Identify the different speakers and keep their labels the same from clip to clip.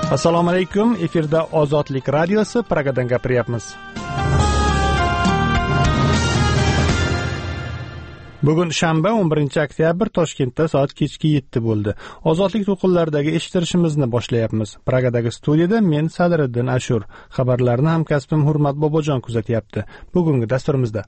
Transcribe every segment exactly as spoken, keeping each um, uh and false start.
Speaker 1: Assalomu alaykum. Efirda Ozodlik radiosi Pragadan gapiryapmiz. Bugun shanba o'n birinchi oktyabr, Toshkentda soat kechki yetti bo'ldi. Ozodlik to'lqinlaridagi eshittirishimizni boshlayapmiz. Pragadagi studiyada men Sadriddin Ashur. Xabarlarni hamkasbim Hurmat Bobojon kuzatyapti. Bugungi dasturimizda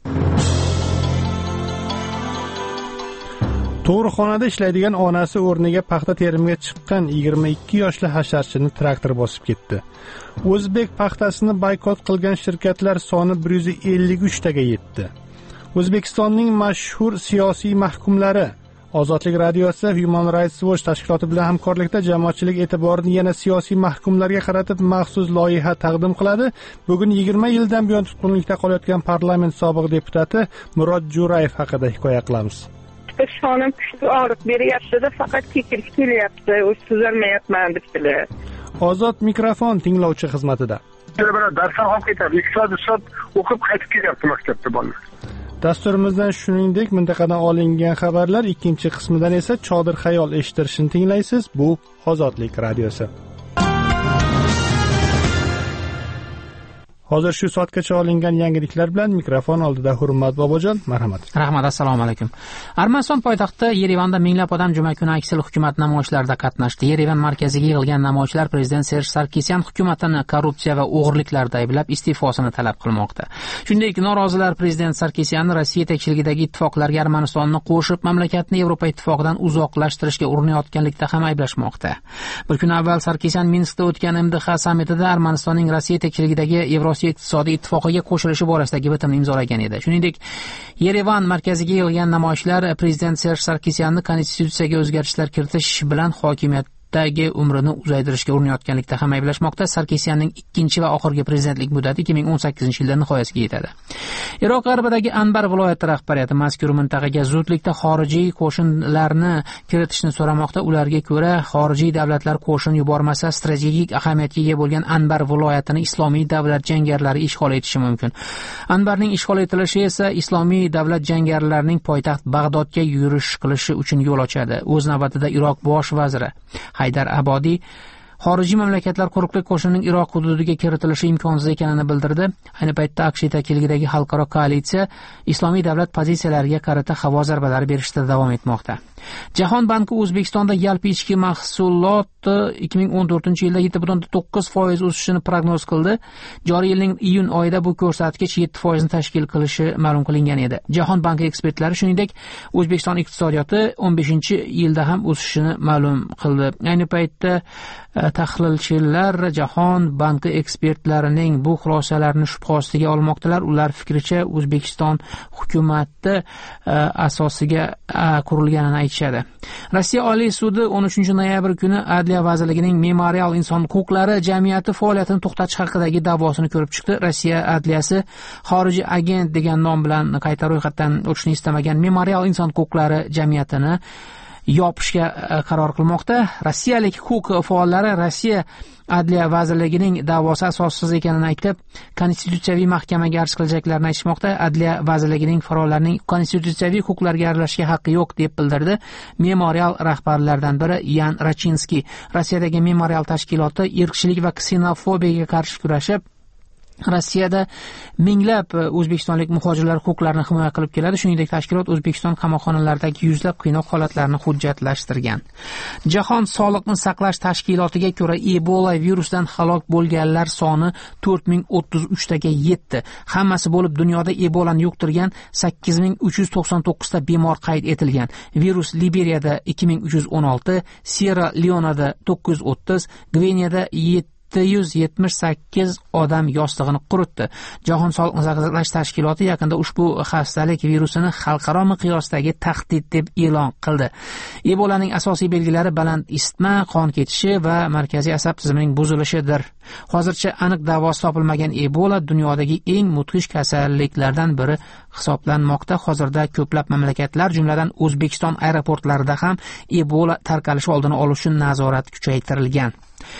Speaker 1: tug'ruqxonada ishlaydigan onasi o'rniga paxta terimiga chiqqan yigirma ikki yoshli hasharchini traktor bosib ketdi. O'zbek paxtasini boykot qilgan shirkatlar soni bir yuz ellik uch taga yetdi. O'zbekistonning mashhur siyosiy mahkumlari Ozodlik radiosi Human Rights Watch tashkiloti bilan hamkorlikda jamoatchilik e'tiborini yana siyosiy mahkumlarga qaratib maxsus loyiha taqdim qiladi. Bugun yigirma yildan buyon tutqunlikda qolayotgan parlament sobiq deputati Murod Jo'rayev haqida hikoya qilamiz.
Speaker 2: Shonim kuchli og'riq beryapti-da, faqat kekilish kelyapti, o'z tuzalmayapman debdilar.
Speaker 1: Ozod mikrofon tinglovchi xizmatida.
Speaker 3: Darsdan ham ketadi, ikki soat uch soat o'qib qaytib kelyapti maktabga bolalar.
Speaker 1: Dasturimizdan shuningdek mintaqadan olingan xabarlar ikkinchi qismidan esa Chodir xayol eshittirishini tinglaysiz. Bu Ozodlik radiosi. Hozir shu soatgacha olingan yangiliklar bilan mikrofon oldida Hurmat Bobojon, marhamat.
Speaker 4: Rahmat, assalomu alaykum. Armaniston poytaxti Yerevanda minglab odam juma kuni aksil hukumat namoyishlarida qatnashdi. Yerevan markaziga yig'ilgan namoyishchilar prezident Serj Sarkisyan hukumatini korrupsiya va o'g'irliklarda ayblab iste'fosini talab qilmoqda. Shuningdek, norozilar prezident Sarkisyanni Rossiya yetakchiligidagi ittifoqlarga Armanistonni qo'shib, mamlakatni Yevropa ittifoqidan uzoqlashtirishga urinayotganlikda ham ayblashmoqda. Bir kun avval Sarkisyan Minskda o'tgan M D H sammitida Armanistonning Rossiya yetakchiligidagi Yevropa iqtisodiy ittifoqiga qo'shilishi borasidagi bitimni imzolagan edi. Shuningdek, Yerevan markaziga yig'ilgan namoyishlar prezident Serj Sarkisyanni konstitutsiyaga o'zgartishlar kiritish bilan hokimiyat dagi umrini uzaytirishga urinayotganlikda ham ayblashmoqda. Sarkisyanning ikkinchi va oxirgi prezidentlik muddati ikki ming o'n sakkizinchi yilda nihoyasiga yetadi. Iroq g'arbidagi Anbar viloyati rahbariyati mazkur mintaqaga zudlikda xorijiy qo'shinlarni kiritishni so'ramoqda. Ularga ko'ra, xorijiy davlatlar qo'shin yubormasa, strategik ahamiyatga ega bo'lgan Anbar viloyatini Islomiy davlat jangarilari ishg'ol etishi mumkin. Anbarning ishg'ol etilishi esa Islomiy davlat jangarilarining poytaxt Bag'dodga yurish qilishi uchun yo'l ochadi. O'z navbatida Iroq bosh vaziri Haydar Abodiy xorijiy mamlakatlar quruqlik qo'shinining Iroq hududiga kiritilishi imkonsiz ekanini bildirdi. Ayni paytda AQSh yetakchiligidagi xalqaro koalitsiya Islomiy davlat pozitsiyalariga qarata havo zarbalari berishda davom etmoqda. Jahon banki O'zbekistonda yalpi ichki mahsulot ikki ming o'n to'rtinchi yilda yetti butun to'qqiz foiz o'sishini prognoz qildi. Joriy yilning iyun oyida bu ko'rsatkich yetti foizni tashkil qilishi ma'lum qilingan edi. Jahon banki ekspertlari shuningdek O'zbekiston iqtisodiyoti o'n beshinchi yilda ham o'sishini ma'lum qildi. Ayni paytda tahlilchilar Jahon banki ekspertlarining bu xulosalarini shubha ostiga olmoqdalar. Ular fikricha O'zbekiston hukumati asosiga qurilganini aytishadi. Rossiya Oliy sudi o'n uchinchi noyabr kuni Adliya vazirligining Memorial inson huquqlari jamiyati faoliyatini to'xtatish haqidagi da'vosini ko'rib chiqdi. Rossiya adliyasi xorijiy agent degan nom bilan qayta ro'yxatdan o'tishni istamagan Memorial inson huquqlari jamiyatini yopishga qaror qilmoqda. Rossiyalik huquq faollari Rossiya Adliya vazirligining da'vosi asossiz ekanini aytib, konstitutsiyaviy mahkamaga arz qilishlarini aytishmoqda. Adliya vazirligining faollarining konstitutsiyaviy huquqlarga aralashishga haqqi yo'q deb bildirdi. Memorial rahbarlaridan biri Yan Rachinskiy Rossiyadagi Memorial tashkiloti irqchilik va ksenofobiyaga qarshi kurashib, Rossiyada minglab o'zbekistonlik muhojirlar huquqlarini himoya qilib keladi. Shuningdek, tashkilot O'zbekiston qamoqxonalaridagi yuzlab qiynoq holatlarini hujjatlashtirgan. Jahon sog'liqni saqlash tashkilotiga ko'ra, Ebola virusidan halok bo'lganlar soni to'rt ming o'ttiz uch taga yetdi. Hammasi bo'lib dunyoda Ebolani yuqtirgan sakkiz ming uch yuz to'qson to'qqiz ta bemor qayd etilgan. Virus Liberiyada ikki ming uch yuz o'n olti, Sierra Leone'da to'qqiz yuz o'ttiz, Gvineyada yetti yuz yetmish sakkiz odam yostig'ini quritdi. Jahon sog'liqni saqlash tashkiloti yaqinda ushbu xastalik virusini xalqaro miqyosdagi tahdid deb e'lon qildi. Ebolaning asosiy belgilari baland isitma, qon ketishi va markaziy asab tizimining buzilishidir. Hozircha aniq davosi topilmagan Ebola dunyodagi eng mudhish kasalliklardan biri hisoblanmoqda. Hozirda ko'plab mamlakatlar, jumladan O'zbekiston aeroportlarida ham Ebola tarqalishi oldini olish uchun nazorat kuchaytirilgan.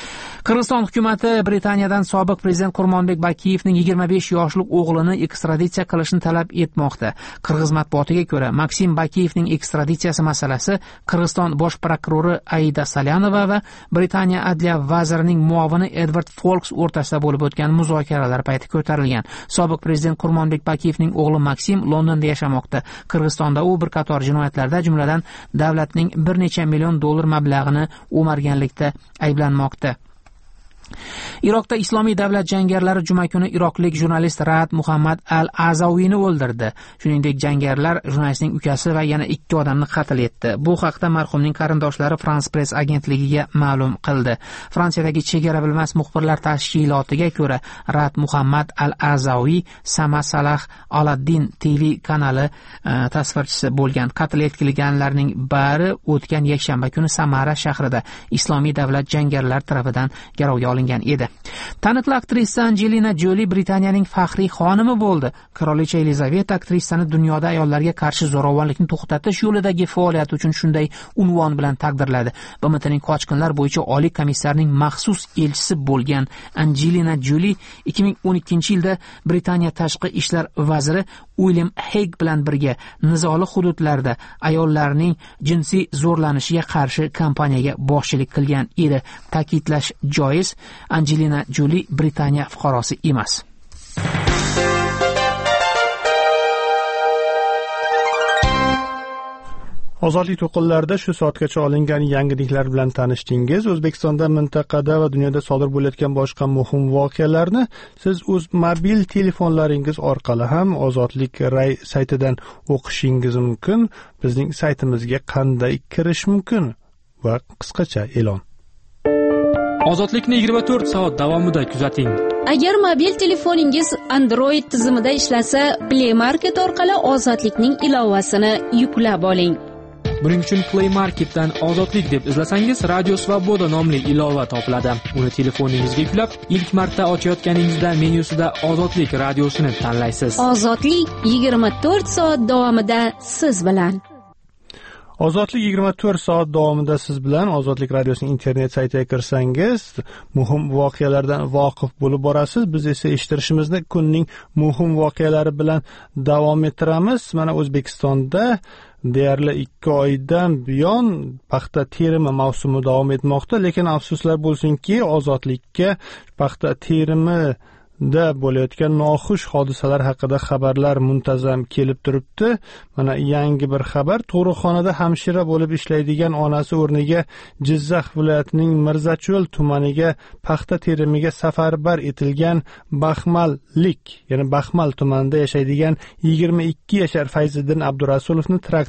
Speaker 4: Qirg'iziston hukumati Britaniyadan sobiq prezident Qurmonbek Bakiyevning yigirma besh yoshlik o'g'lini ekstraditsiya qilishni talab etmoqda. Qirg'iz matbuotiga ko'ra, Maksim Bakiyevning ekstraditsiyasi masalasi Qirg'iziston bosh prokurori Aida Salyanova va Britaniya adliya vazirining muovini Edward Folks o'rtasida bo'lib o'tgan muzokaralar payti ko'tarilgan. Sobiq prezident Qurmonbek Bakiyevning o'g'li Maksim Londonda yashamoqda. Qirg'izistonda u bir qator jinoyatlarda, jumladan davlatning bir necha million dollar mablag'ini o'marganlikda ayblanmoqda. Iroqda Islomiy davlat jangarilari juma kuni iroqlik jurnalist Raad Muhammad al-Azaviyni o'ldirdi. Shuningdek, jangarilar jurnalistning ukasi va yana ikki odamni qatl etdi. Bu haqda marhumning qarindoshlari France Press agentligiga ma'lum qildi. Fransiyadagi chegara bilmas muxbirlar tashkilotiga ko'ra, Raad Muhammad al-Azaviy Sama Salah Aladdin T V kanali uh, tasvirchisi bo'lgan. Qatl etilganlarning bari o'tgan yakshanba kuni Samara shahrida Islomiy davlat jangarilari tarafidan garovga olingan edi. Taniqli aktrisa Angelina Jolie Britaniyaning faxriy xonimi bo'ldi. Qirolicha Elizaveta aktrisani dunyoda ayollarga qarshi zo'ravonlikni to'xtatish yo'lidagi faoliyati uchun shunday unvon bilan taqdirladi. B M Tning qochqinlar bo'yicha oliy komissarning maxsus elchisi bo'lgan Angelina Jolie ikki ming o'n ikkinchi yilda Britaniya tashqi ishlar vaziri William Hague bilan birga nizoli hududlarda ayollarning jinsiy zo'rlanishiga qarshi kampaniyaga boshchilik qilgan edi. Ta'kidlash joiz, Angelina Jolie Britaniya fuqarosi emas.
Speaker 1: Ozodlik to'qinlarida shu soatgacha olingan yangiliklar bilan tanishdingiz. O'zbekistonda, mintaqada va dunyoda sodir bo'layotgan boshqa muhim voqealarni siz o'z mobil telefonlaringiz orqali ham Ozodlik Ray saytidan o'qishingiz mumkin. Bizning saytimizga qanday kirish mumkin? Va qisqacha e'lon.
Speaker 5: Ozodlikni yigirma to'rt soat davomida kuzating.
Speaker 6: Agar mobil telefoningiz Android tizimida ishlasa, Play Market orqali Ozodlikning ilovasini yuklab oling.
Speaker 5: Buning uchun Play Marketdan Ozodlik deb izlasangiz, Radio Svoboda nomli ilova topiladi. Uni telefoningizga yuklab, ilk marta ochayotganingizda menyusida Ozodlik radiosini tanlaysiz.
Speaker 6: Ozodlik yigirma to'rt soat davomida siz bilan.
Speaker 1: Ozodlik yigirma to'rt soat davomida siz bilan. Ozodlik radiosining internet saytiga kirsangiz, muhim voqealardan voqif bo'lib borasiz. Biz esa eshittirishimizni kunning muhim voqealari bilan davom ettiramiz. Mana O'zbekistonda deyarli ikki oydan buyon paxta terimi mavsumi davom etmoqda, lekin afsuslar bo'lsinki, ozodlikka paxta terimi da bo'layotgan noxush hodisalar haqida xabarlar muntazam kelib turibdi. Mana yangi bir xabar: tug'ruqxonada hamshira bo'lib ishlaydigan onasi o'rniga Jizzax viloyatining Mirzacho'l tumaniga paxta terimiga safarbar etilgan Baxmallik, ya'ni Baxmal tumanida yashaydigan yigirma ikki yashar Fayziddin Abdurasulovni traktor